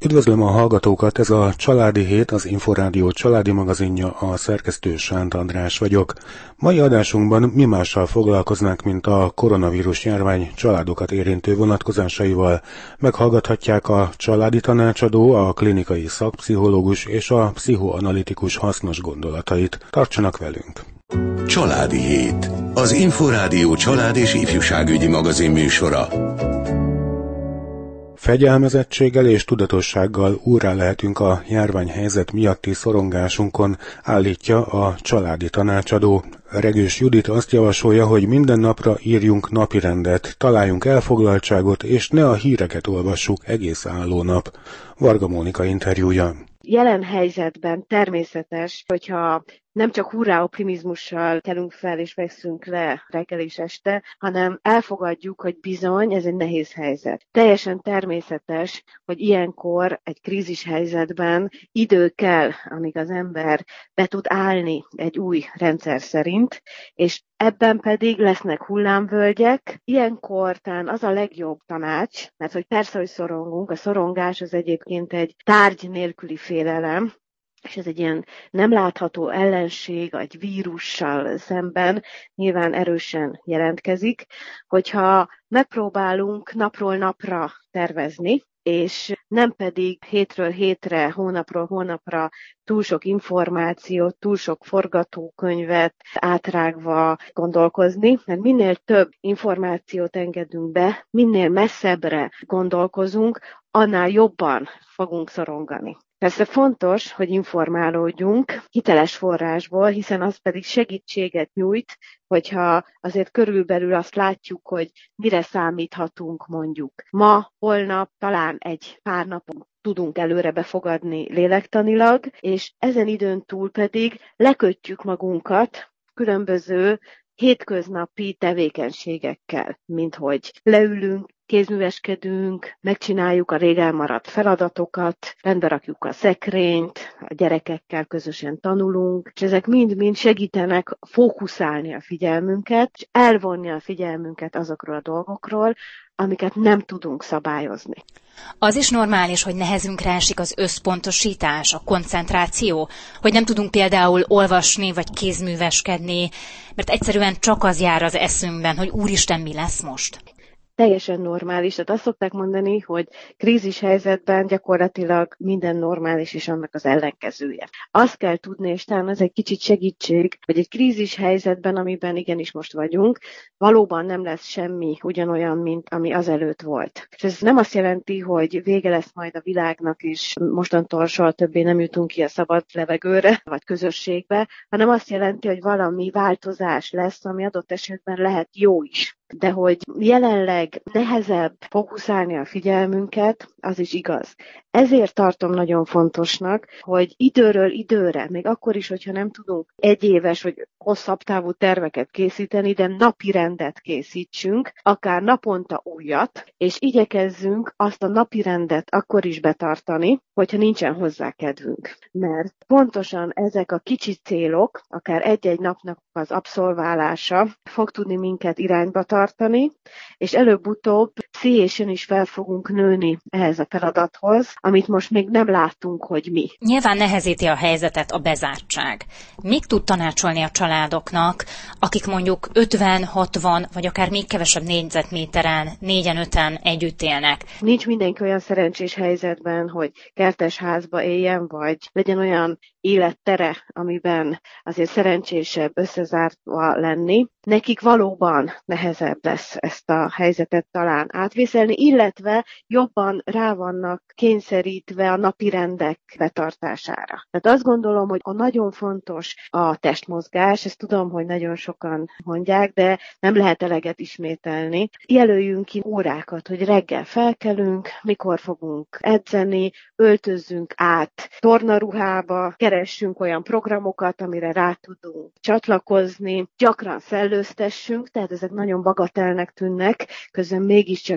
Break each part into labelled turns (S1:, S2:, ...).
S1: Üdvözlöm a hallgatókat, ez a Családi Hét, az Inforádió családi magazinja, a szerkesztő Sánt András vagyok. Mai adásunkban mi mással foglalkoznánk, mint a koronavírus járvány családokat érintő vonatkozásaival. Meghallgathatják a családi tanácsadó, a klinikai szakpszichológus és a pszichoanalitikus hasznos gondolatait. Tartsanak velünk!
S2: Családi Hét, az Inforádió család és ifjúságügyi magazin műsora.
S1: Fegyelmezettséggel és tudatossággal úrrá lehetünk a járványhelyzet miatti szorongásunkon, állítja a családi tanácsadó. Regős Judit azt javasolja, hogy minden napra írjunk napirendet, találjunk elfoglaltságot, és ne a híreket olvassuk egész álló nap. Varga Mónika interjúja.
S3: Jelen helyzetben természetes, hogyha nem csak hurrá optimizmussal kelünk fel és veszünk le reggel és este, hanem elfogadjuk, hogy bizony ez egy nehéz helyzet. Teljesen természetes, hogy ilyenkor egy krízis helyzetben idő kell, amíg az ember be tud állni egy új rendszer szerint, és ebben pedig lesznek hullámvölgyek. Ilyenkor talán az a legjobb tanács, mert hogy persze, hogy szorongunk, a szorongás az egyébként egy tárgy nélküli félelem, és ez egy ilyen nem látható ellenség, egy vírussal szemben nyilván erősen jelentkezik, hogyha megpróbálunk napról napra tervezni, és nem pedig hétről hétre, hónapról hónapra túl sok információt, túl sok forgatókönyvet átrágva gondolkozni, mert minél több információt engedünk be, minél messzebbre gondolkozunk, annál jobban fogunk szorongani. Persze fontos, hogy informálódjunk hiteles forrásból, hiszen az pedig segítséget nyújt, hogyha azért körülbelül azt látjuk, hogy mire számíthatunk mondjuk. Ma, holnap, talán egy pár napon tudunk előre befogadni lélektanilag, és ezen időn túl pedig lekötjük magunkat különböző hétköznapi tevékenységekkel, mint hogy leülünk, kézműveskedünk, megcsináljuk a rég elmaradt feladatokat, rendbe rakjuk a szekrényt, a gyerekekkel közösen tanulunk, és ezek mind-mind segítenek fókuszálni a figyelmünket, és elvonni a figyelmünket azokról a dolgokról, amiket nem tudunk szabályozni.
S4: Az is normális, hogy nehezünkre esik az összpontosítás, a koncentráció, hogy nem tudunk például olvasni vagy kézműveskedni, mert egyszerűen csak az jár az eszünkben, hogy úristen, mi lesz most.
S3: Teljesen normális. Tehát azt szokták mondani, hogy krízis helyzetben gyakorlatilag minden normális és annak az ellenkezője. Azt kell tudni, és talán ez egy kicsit segítség, hogy egy krízis helyzetben, amiben igenis most vagyunk, valóban nem lesz semmi ugyanolyan, mint ami azelőtt volt. És ez nem azt jelenti, hogy vége lesz majd a világnak, és mostantól soha többé nem jutunk ki a szabad levegőre, vagy közösségbe, hanem azt jelenti, hogy valami változás lesz, ami adott esetben lehet jó is. De hogy jelenleg nehezebb fókuszálni a figyelmünket, az is igaz. Ezért tartom nagyon fontosnak, hogy időről időre, még akkor is, hogyha nem tudunk egyéves vagy hosszabb távú terveket készíteni, de napi rendet készítsünk, akár naponta újat, és igyekezzünk azt a napi rendet akkor is betartani, hogyha nincsen hozzá kedvünk. Mert pontosan ezek a kicsi célok, akár egy-egy napnak az abszolválása fog tudni minket irányba tartani, és előbb-utóbb pszichésen is fel fogunk nőni ehhez a feladathoz, amit most még nem látunk, hogy mi.
S4: Nyilván nehezíti a helyzetet a bezártság. Mit tud tanácsolni a családoknak, akik mondjuk 50-60 vagy akár még kevesebb négyzetméteren, 4-5-en együtt élnek?
S3: Nincs mindenki olyan szerencsés helyzetben, hogy kertes házba éljen, vagy legyen olyan élettere, amiben azért szerencsésebb összezártva lenni. Nekik valóban nehezebb lesz ezt a helyzetet talán átvészelni, illetve jobban rá vannak kényszerítve a napirendek betartására. Tehát azt gondolom, hogy nagyon fontos a testmozgás, ezt tudom, hogy nagyon sokan mondják, de nem lehet eleget ismételni. Jelöljünk ki órákat, hogy reggel felkelünk, mikor fogunk edzeni, öltözzünk át tornaruhába, keressünk olyan programokat, amire rá tudunk csatlakozni, gyakran szellőztessünk, tehát ezek nagyon bagatelnek tűnnek, közben mégiscsak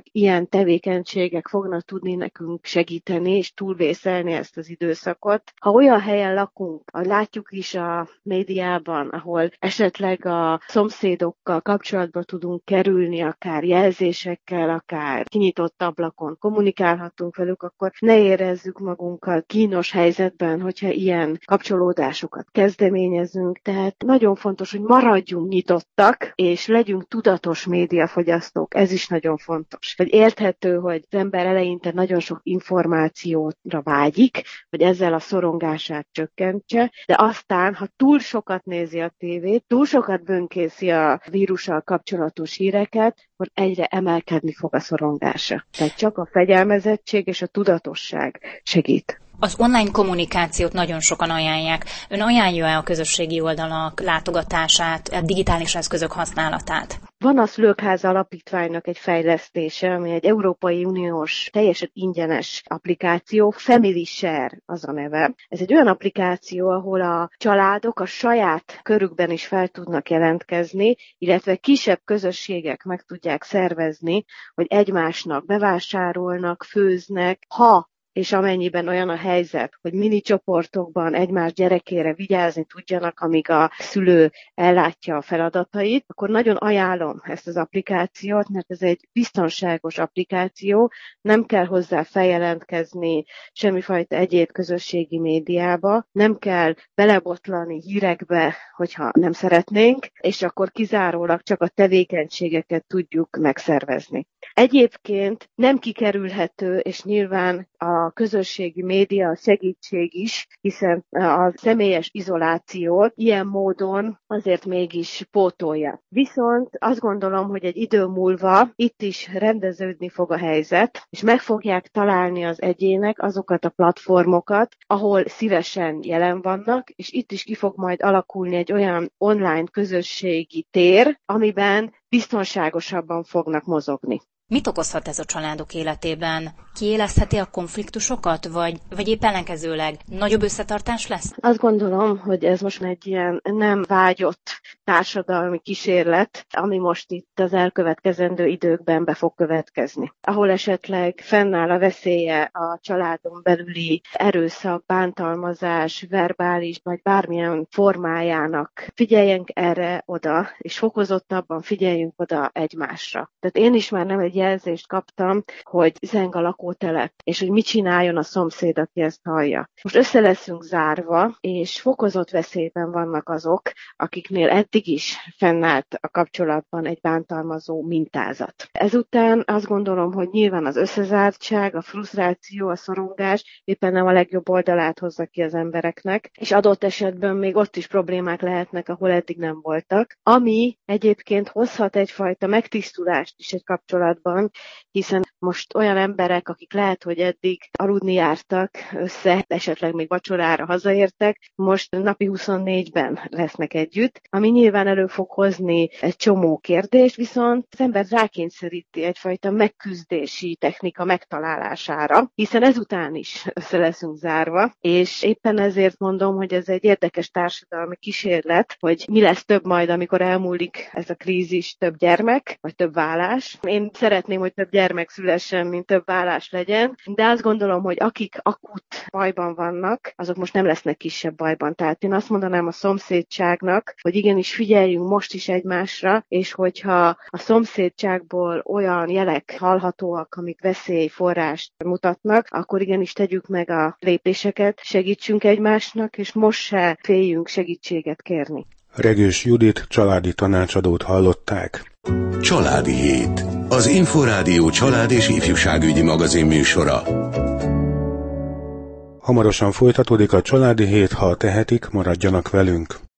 S3: ilyen tevékenységek fognak tudni nekünk segíteni és túlvészelni ezt az időszakot. Ha olyan helyen lakunk, látjuk is a médiában, ahol esetleg a szomszédokkal kapcsolatba tudunk kerülni, akár jelzésekkel, akár kinyitott ablakon kommunikálhatunk velük, akkor ne érezzük magunkat kínos helyzetben, hogyha ilyen kapcsolódásokat kezdeményezünk. Tehát nagyon fontos, hogy maradjunk nyitottak, és legyünk tudatos médiafogyasztók. Ez is nagyon fontos. Hogy érthető, hogy az ember eleinte nagyon sok információra vágyik, hogy ezzel a szorongását csökkentse, de aztán, ha túl sokat nézi a tévét, túl sokat bönkészi a vírussal kapcsolatos híreket, akkor egyre emelkedni fog a szorongása. Tehát csak a fegyelmezettség és a tudatosság segít.
S4: Az online kommunikációt nagyon sokan ajánlják. Ön ajánlja-e a közösségi oldalak látogatását, a digitális eszközök használatát?
S3: Van a Szülőkháza Alapítványnak egy fejlesztése, ami egy Európai Uniós, teljesen ingyenes applikáció, Family Share az a neve. Ez egy olyan applikáció, ahol a családok a saját körükben is fel tudnak jelentkezni, illetve kisebb közösségek meg tudják szervezni, hogy egymásnak bevásárolnak, főznek, ha és amennyiben olyan a helyzet, hogy mini csoportokban egymás gyerekére vigyázni tudjanak, amíg a szülő ellátja a feladatait, akkor nagyon ajánlom ezt az applikációt, mert ez egy biztonságos applikáció, nem kell hozzá feljelentkezni semmifajta egyéb közösségi médiába, nem kell belebotlani hírekbe, hogyha nem szeretnénk, és akkor kizárólag csak a tevékenységeket tudjuk megszervezni. Egyébként nem kikerülhető, és nyilván a közösségi média segítség is, hiszen a személyes izolációt ilyen módon azért mégis pótolja. Viszont azt gondolom, hogy egy idő múlva itt is rendeződni fog a helyzet, és meg fogják találni az egyének azokat a platformokat, ahol szívesen jelen vannak, és itt is ki fog majd alakulni egy olyan online közösségi tér, amiben biztonságosabban fognak mozogni.
S4: Mit okozhat ez a családok életében? Kiélezheti a konfliktusokat, vagy épp ellenkezőleg nagyobb összetartás lesz?
S3: Azt gondolom, hogy ez most egy ilyen nem vágyott társadalmi kísérlet, ami most itt az elkövetkezendő időkben be fog következni. Ahol esetleg fennáll a veszélye a családon belüli erőszak, bántalmazás, verbális vagy bármilyen formájának. Figyeljünk erre oda, és fokozottabban figyeljünk oda egymásra. Tehát én is már nem egy jelzést kaptam, hogy zeng a lakótelep, és hogy mit csináljon a szomszéd, aki ezt hallja. Most össze leszünk zárva, és fokozott veszélyben vannak azok, akiknél eddig is fennállt a kapcsolatban egy bántalmazó mintázat. Ezután azt gondolom, hogy nyilván az összezártság, a frusztráció, a szorongás éppen nem a legjobb oldalát hozza ki az embereknek, és adott esetben még ott is problémák lehetnek, ahol eddig nem voltak, ami egyébként hozhat egyfajta megtisztulást is egy kapcsolatban, hiszen most olyan emberek, akik lehet, hogy eddig aludni jártak össze, esetleg még vacsorára hazaértek, most napi 24-ben lesznek együtt, ami nyilván elő fog hozni egy csomó kérdést, viszont az ember rákényszeríti egyfajta megküzdési technika megtalálására, hiszen ezután is össze leszünk zárva, és éppen ezért mondom, hogy ez egy érdekes társadalmi kísérlet, hogy mi lesz több majd, amikor elmúlik ez a krízis, több gyermek, vagy több válás. Én szeretném, hogy több gyermek szülessen, mint több válás legyen, de azt gondolom, hogy akik akut bajban vannak, azok most nem lesznek kisebb bajban. Tehát én azt mondanám a szomszédságnak, hogy igenis figyeljünk most is egymásra, és hogyha a szomszédságból olyan jelek hallhatóak, amik veszélyforrást mutatnak, akkor igenis tegyük meg a lépéseket, segítsünk egymásnak, és most se féljünk segítséget kérni.
S1: Regős Judit családi tanácsadót hallották.
S2: Családi Hét. Az Inforádió család és ifjúságügyi magazin műsora.
S1: Hamarosan folytatódik a Családi Hét, ha tehetik, maradjanak velünk.